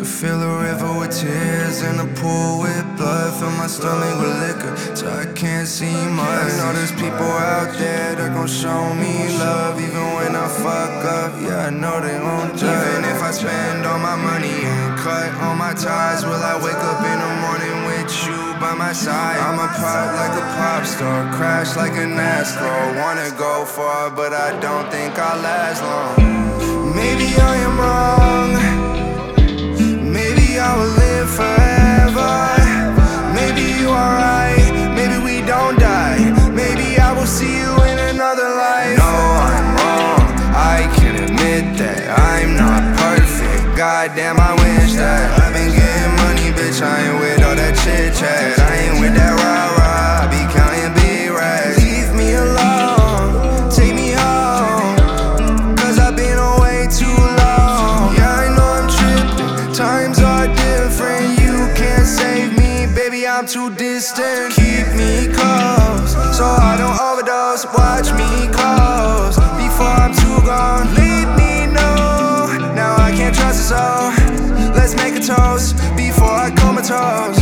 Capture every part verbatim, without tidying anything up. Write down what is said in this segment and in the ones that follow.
fill a river with tears and a pool with blood. Fill my stomach with liquor till I can't see much. I know there's people out there that gon' show me love, even when I fuck up. Yeah, I know they won't judge. Even if I spend all my money and cut all my ties, will I wake up in the morning with you by my side? I'ma pop like a pop star, crash like a NASCAR. Wanna go far, but I don't think I'll last long. Maybe I am wrong, maybe I will live forever. Maybe you are right, maybe we don't die. Maybe I will see you in another life. No, I'm wrong, I can admit that I'm not perfect. Goddamn, I wish that I've been getting money, bitch, I ain't with all that chit chat. I ain't with that rah-rah, I be counting big racks. Leave me alone, take me home, cause I've been away too long. Yeah, I know I'm tripping, times are different. You can't save me, baby, I'm too distant. Keep me close, so I don't overdose. Watch me close, before I'm too gone. Leave me know, now I can't trust a soul. Let's make a toast, before I comatose.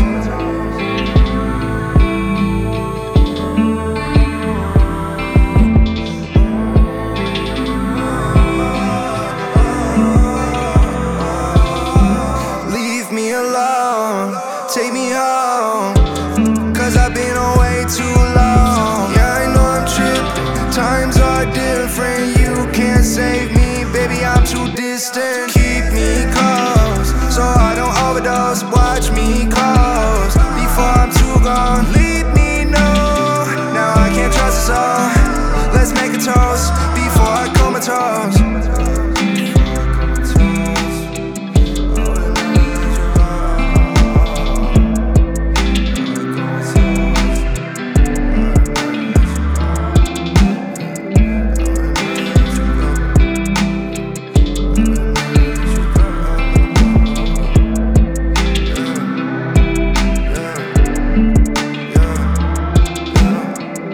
Leave me alone, take me home, cause I've been away too long. Yeah, I know I'm tripping, times are different. You can't save me.